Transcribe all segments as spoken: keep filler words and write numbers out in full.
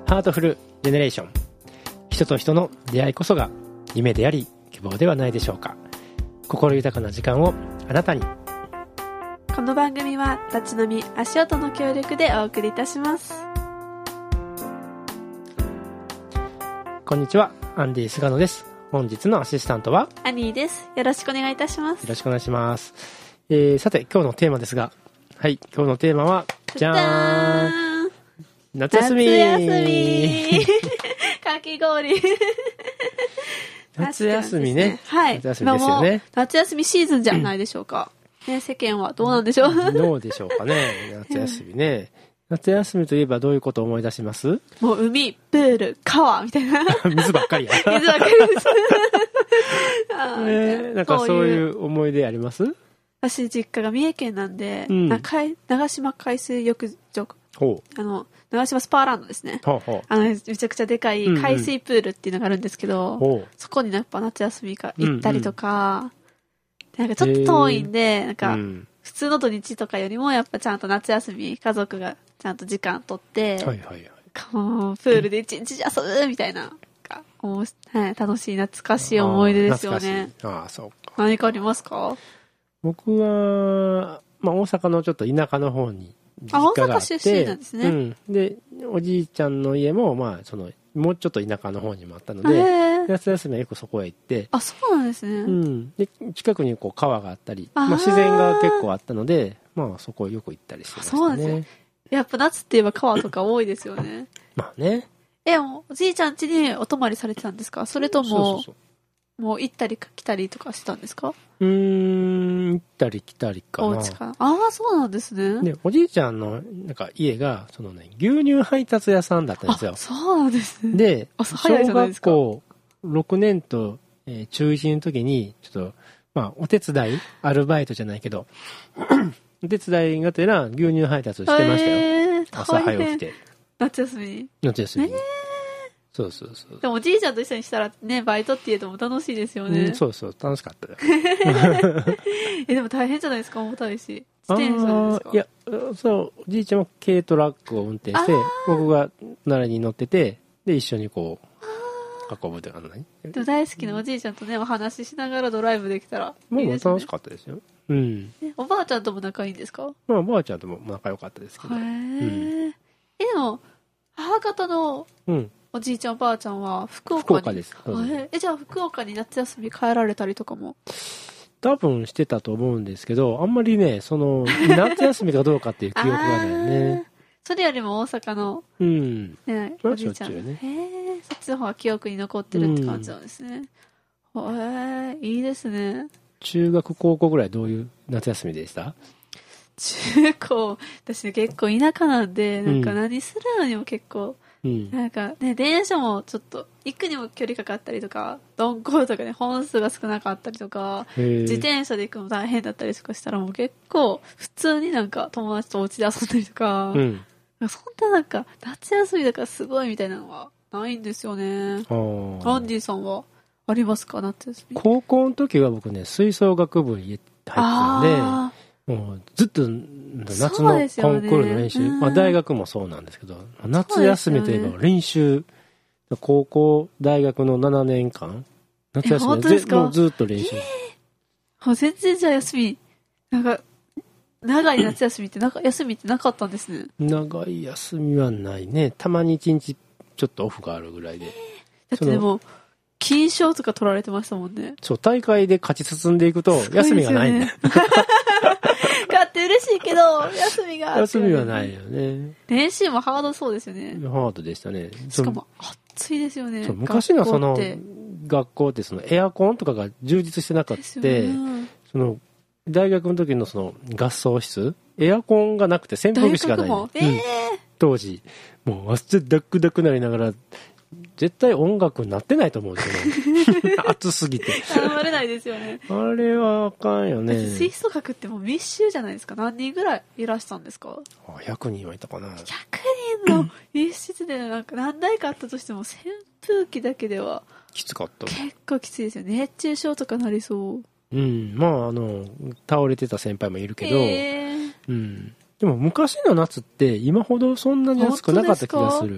ハートフルジェネレーション。人と人の出会いこそが夢であり希望ではないでしょうか。心豊かな時間をあなたに。 この番組は立ち飲み足音の協力でお送りいたします。 こんにちは、アンディ菅野です。本日のアシスタントはアニーです。よろしくお願いいたします。 よろしくお願いします。えー、さて今日のテーマですが、はい、今日のテーマはじゃーん、夏休み。 夏休みかき氷夏休みね。 はい。 夏休みですよね。 夏休みシーズンじゃないでしょうか。ね、世間はどうなんでしょう。 どうでしょうかね。夏休みね。夏休みといえばどういうことを思い出します？ もう海、プール、川みたいな。 水ばっかりや。 水ばっかりです。 えー、なんかそういう思い出あります？ 私実家が三重県なんで、 うん、 な長島海水浴場、 ほう、 あの長島スパーランドですね。 ほうほう、 あのめちゃくちゃでかい海水プールっていうのがあるんですけど、 うんうん、 そこにやっぱ夏休みから行ったりとか、うんうん、なんかちょっと遠いんで、なんか普通の土日とかよりもやっぱちゃんと夏休み家族がちゃんと時間取って、はいはいはい、もうプールで一日遊ぶみたいな、もう、はい、楽しい懐かしい思い出ですよね。 ああ、そうか。 何かありますか？ 僕は、まあ、大阪のちょっと田舎の方に実家があって、 あ、大阪出身なんですね。 うん、でおじいちゃんの家も、まあ、そのもうちょっと田舎の方にもあったので、夏休みはよくそこへ行って、 あ、そうなんですね。 うん、で近くにこう川があったり、まあ、自然が結構あったので、まあ、そこへよく行ったりしてましたね。そうですね。 やっぱ夏って言えば川とか多いですよね。 まあね。 え、もうおじいちゃん家にお泊まりされてたんですか？それとも、そうそうそう、もう行ったり来たりとかしてたんですか？ うーん、行ったり来たりかな。 お家か。ああ、そうなんですね。 で、おじいちゃんのなんか家がそのね、牛乳配達屋さんだったんですよ。 あ、そうなんですね。 で、 小学校ろくねんと、えー、中いちの時にちょっとまあお手伝い、アルバイトじゃないけどお手伝いがてら牛乳配達をしてましたよ。えー、朝早起きて。 夏休み。 夏休み。えーそうそうそう。 でもおじいちゃんと一緒にしたらね、バイトって言えても楽しいですよね。 うん、そうそう、楽しかったよ。 え、でも大変じゃないですか、重たいし。自転車ですか？ いや、そう、おじいちゃんも軽トラックを運転して、僕が奈良に乗ってて、で、一緒にこう、運ぶって感じ。 でも大好きなおじいちゃんとね、お話ししながらドライブできたらいいですね。 もう楽しかったですよ。うん。 おばあちゃんとも仲いいんですか？ まあ、おばあちゃんとも仲良かったですけど。へー。うん、え、でも、母方の、うん。おじいちゃんおばあちゃんは福岡に。 福岡です。 え、じゃあ福岡に夏休み帰られたりとかも？ 多分してたと思うんですけど、あんまりね、その夏休みかどうかっていう記憶がないね。 それよりも大阪の、 うん、 ね、おじいちゃん、ね、へえ、そっちの方が記憶に残ってるって感じなんですね。うん、へえ、いいですね。 中学高校ぐらいどういう夏休みでした？ 中高、私結構田舎なんで、なんか何するのにも結構、うん、なんかね、電車もちょっと行くにも距離かかったりとか、鈍行とかね、本数が少なかったりとか、自転車で行くの大変だったりとかしたら、もう結構普通になんか友達とお家で遊んだりとか、うん、そんななんか夏休みだからすごいみたいなのはないんですよね。アンディさんはありますか、夏休み？ 高校の時は僕ね、吹奏楽部に入ってたんで、もうずっと夏のコンクールの練習、ね、まあ、大学もそうなんですけど、夏休みといえば練習、ね、高校大学のななねんかん夏休みでもうずっと練習、えー、もう全然じゃあ休みなんか長い夏休みってなんか休みってなかったんですね。 長い休みはないね。たまに一日ちょっとオフがあるぐらいで、えー、 だってでも金賞とか取られてましたもんね。 そう、大会で勝ち進んでいくと休みがないんだよ。 勝って嬉しいけど休みが、ね、 休みはないよね。 練習もハードそうですよね。 ハードでしたね。 しかも暑いですよね。 そう、昔のその学校ってそのエアコンとかが充実してなかった、ね、その大学の時のその合奏室エアコンがなくて扇風機しかない、ね、 えーうん、 当時もう汗ダックダックなりながら絶対音楽になってないと思うんですよね。暑すぎて頼まれないですよね。 あれはあかんよね。 吹奏楽ってもう密集じゃないですか。何人ぐらいいらしたんですか？ ひゃくにんはいたかな。 ひゃくにんの密室でなんか何台かあったとしても扇風機だけではきつかった。 結構きついですよね。熱中症とかなりそう。 うん、まああの倒れてた先輩もいるけど、 えー、 うん、でも昔の夏って今ほどそんなに暑くなかった気がする。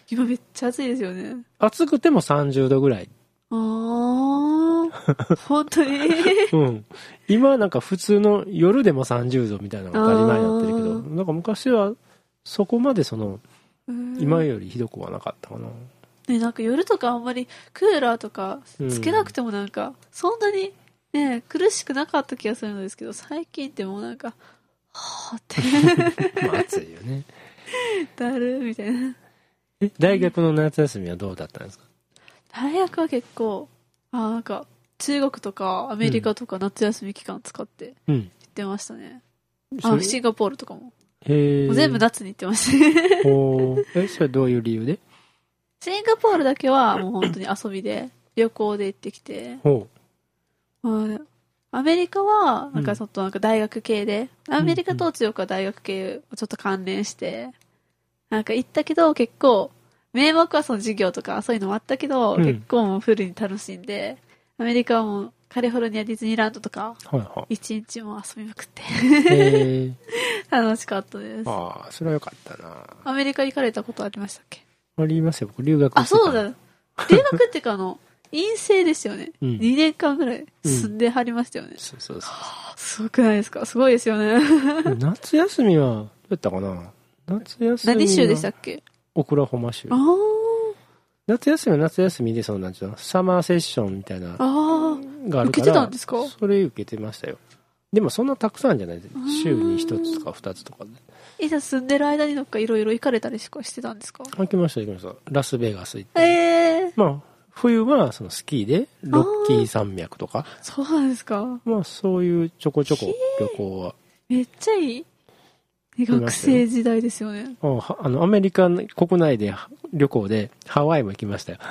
今めっちゃ暑いですよね。 暑くてもさんじゅうどぐらい。 あー、本当にうん。今なんか普通の夜でもさんじゅうどみたいなのが当たり前になってるけど、なんか昔はそこまでその、今よりひどくはなかったかな。 ね、なんか夜とかあんまりクーラーとかつけなくてもなんか、そんなにね、苦しくなかった気がするんですけど、最近ってもうなんか、はぁって。 まあ暑いよね。 だるみたいな。 え、大学の夏休みはどうだったんですか？ 大学は結構、あ、なんか、中国とかアメリカとか夏休み期間使って行ってましたね。うん、あ、シンガポールとかも。へもう全部夏に行ってましたね。 おえ、それどういう理由で？ シンガポールだけはもう本当に遊びで、旅行で行ってきて。ほう。アメリカは、なんかちょっとなんか大学系で、うん、アメリカと中国は大学系をちょっと関連して、なんか行ったけど結構、名目はその授業とかそういうのもあったけど、うん、結構もうフルに楽しんで、アメリカはもうカリフォルニアディズニーランドとか、一日も遊びまくって、へ楽しかったです。 ああ、それはよかったな。 アメリカ行かれたことありましたっけ？ ありますよ、僕留学してた。 あ、そうだ。留学っていうかあの、陰性ですよね、うん。にねんかんぐらい住んではりましたよね。うん、そうそうそう。すごくないですか？すごいですよね。 夏休みは、どうやったかな？夏休みは。 何州でしたっけ？ オクラホマ州。ああ。夏休みは夏休みで、そのなんちゅうの、サマーセッションみたいな、あがあるから。受けてたんですか？それ受けてましたよ。でもそんなたくさんじゃないです。週に一つとか二つとかで。 え、じゃあ住んでる間にどっかいろいろ行かれたりしかしてたんですか？ 行きました行きました。ラスベガス行って。えー、まあ、冬はそのスキーで、ロッキー山脈とか。 そうなんですか？ まあそういうちょこちょこ旅行は。 めっちゃいい。学生時代ですよね。 ああの、アメリカ国内で旅行でハワイも行きましたよ。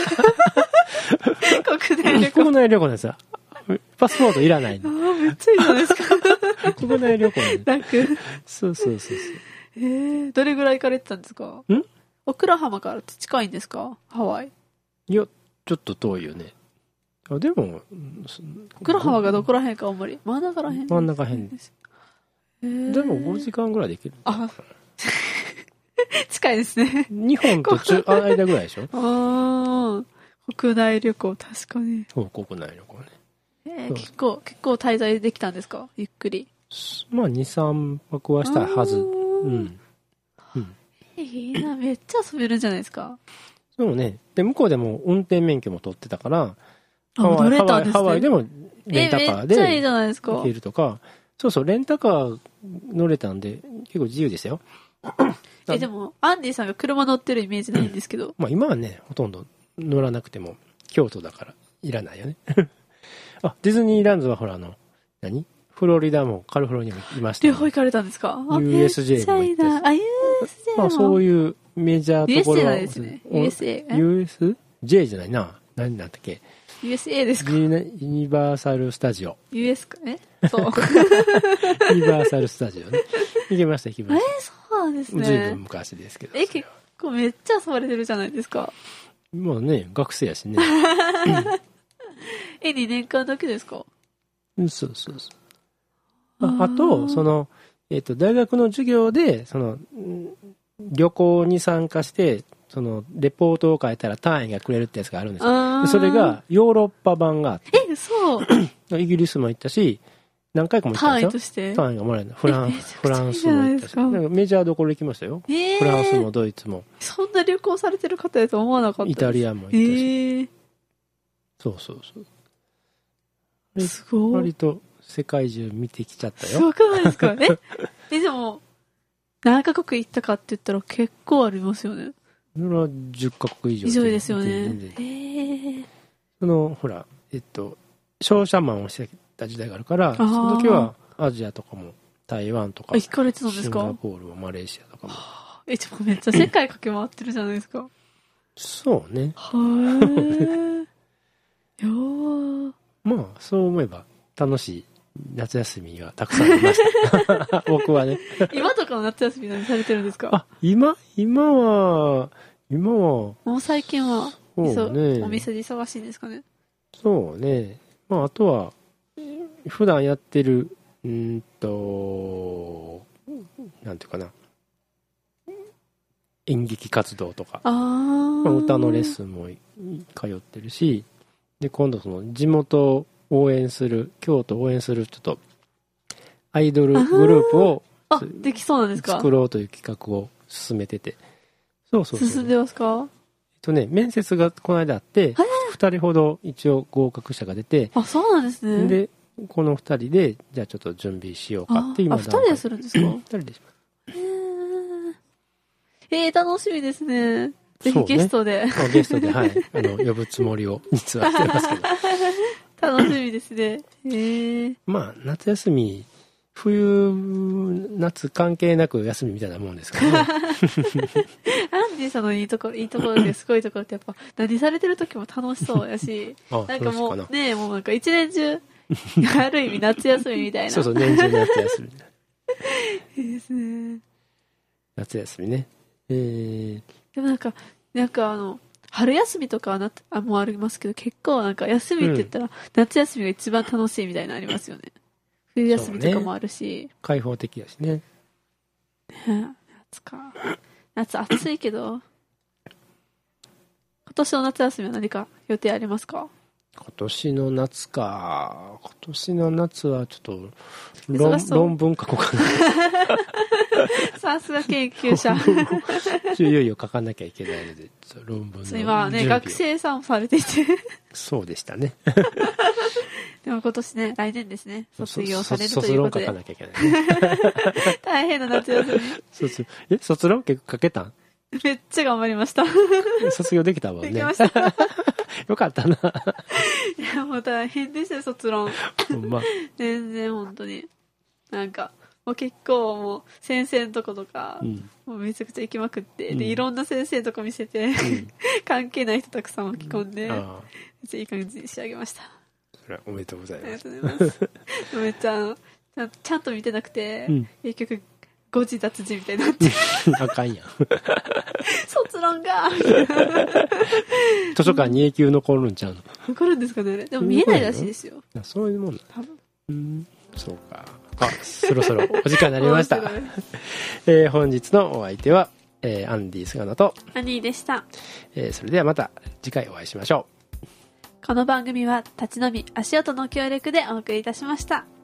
国内旅行国内旅行ですよ。パスポートいらないの。 ああ、めっちゃいいじゃないですか。 国内旅行で。 楽。 そうそうそうそう。 えー、どれぐらい行かれてたんですか？んオクラハマから近いんですか？ハワイ。 いや、ちょっと遠いよね。あ、でも、 オクラハマがどこら辺かあんまり。真ん中ら辺真ん中辺です。でもごじかんぐらいで行ける。あ近いですね。 日本と中間ぐらいでしょ？ ああ、国内旅行、確かに。 そう、国内旅行ね。 えー、結構、結構滞在できたんですか？ゆっくり。 まあ、に、さんぱくはしたはず。うん。 うん。いいな、めっちゃ遊べるんじゃないですか。 そうね。で、向こうでも運転免許も取ってたから、 ハワイ、ハワイ、 ハワイでもレンタカーでめっちゃいいじゃないですか。 行けるとか、そうそう、レンタカー乗れたんで、結構自由ですよ。 え、でも、アンディさんが車乗ってるイメージないんですけど。 まあ今はね、ほとんど乗らなくても、京都だから、いらないよね。あ、ディズニーランドはほら、あの、何フロリダもカリフォルニアもいました、ね。 両方行かれたんですか？ ユーエスジェー も行ってあ、ユーエスジェー も。 まあそういうメジャーところは。 ユーエスジェー ですね。ユーエスエー。 ユーエスジェー じゃないな。何だったっけ？ ユーエスエー ですか？ ユニバーサルスタジオ。 ユーエス かね？そう。 ユニバーサルスタジオね。行きました、行きました。 えー、そうなんですね。 ずいぶん昔ですけど。 え、結構めっちゃ遊ばれてるじゃないですか。 まあね、学生やしね。 え、にねんかんだけですか？ そうそうそう。あ, あと、その、えっと、大学の授業で、その、旅行に参加して、その、レポートを書いたら単位がくれるってやつがあるんですよ。でそれが、ヨーロッパ版があって。 え、そう。 イギリスも行ったし、何回かも行ったんですよ。単位として単位がもらえるの。フランス、フランスも行ったし。なんかメジャーどころ行きましたよ。えー、フランスもドイツも。 そんな旅行されてる方だと思わなかったです。 イタリアも行ったし。えー、そうそうそう。すごい。割と世界中見てきちゃったよ。 すごくないですか？ええ、でも、何カ国行ったかって言ったら結構ありますよね。 それはじゅっかこく以上。 以上ですよね。へー。 その、ほら、えっと、商社マンをしてた時代があるから、その時はアジアとかも台湾とか、 行かれてたんですか？ シンガポールもマレーシアとかも。 え、ちょっとめっちゃ世界駆け回ってるじゃないですか。 そうね。 はー。いやー。 まあ、そう思えば楽しい夏休みがたくさんありました。僕はね。 今とかの夏休み何されてるんですか？ あ、今今は、今は。 もう最近は、 そうね、 お店で忙しいんですかね。 そうね。まあ、あとは、普段やってる、んーと、なんていうかな。 演劇活動とか、 あ、 まあ、歌のレッスンも通ってるし、で今度その地元を応援する、京都を応援するちょっとアイドルグループをあできそうなんですか？ 作ろうという企画を進めてて、そうそうそう、 進んでますか？ えっとね、面接がこの間あってふたりほど一応合格者が出て、 あ、そうなんですね。 でこのふたりでじゃあちょっと準備しようかって今あ、ふたりでするんですか？ ふたりでします。 えー、楽しみですね。ぜひゲストで、 ね、ゲストで、はい、あの呼ぶつもりを実はしてますけど楽しみですね。えー、 まあ夏休み冬夏関係なく休みみたいなもんですからねアンディさんのいいところいいところですごいところってやっぱ何されてる時も楽しそうやしなんかもうねもうなんか一年中ある意味夏休みみたいなそうそう年中夏休みいいですね。 夏休みね。えー、 でもなんかなんかあの春休みとかはなあもうありますけど結構なんか休みって言ったら、うん、夏休みが一番楽しいみたいなのありますよね。冬休みとかもあるし、ね、 開放的だしね。 ね夏か夏暑いけど今年の夏休みは何か予定ありますか？ 今年の夏か今年の夏はちょっと 論, 論文書こうかなさすが研究者いよいよ書かなきゃいけないので論文の今ね学生さんもされていてそうでしたねでも今年ね来年ですね卒業されるということで卒論書かなきゃいけないね大変な夏休み卒え卒論結構書けたん？ めっちゃ頑張りました卒業できたもんね。 できましたよかったな。 いやもう大変でしたよ卒論ほんま全然本当になんかもう結構もう先生のとことか、うん、もうめちゃくちゃ行きまくって、うん、でいろんな先生のとこ見せて、うん、関係ない人たくさん巻き込んで、うん、めっちゃいい感じに仕上げました。 それはおめでとうございます。 ありがとうございますめっちゃあのちゃん、ちゃんと見てなくて、うん、結局誤字脱字みたいになってあかんやん卒論が図書館に永久残るんちゃうの？ 残るんですかね。でも見えないらしいですよ。 そういうもんだ多分。 うんそうか。あ、そろそろお時間になりました、えー、本日のお相手は、えー、アンディ菅野とアニーでした、 えー、それではまた次回お会いしましょう。 この番組は立ち飲み足音の協力でお送りいたしました。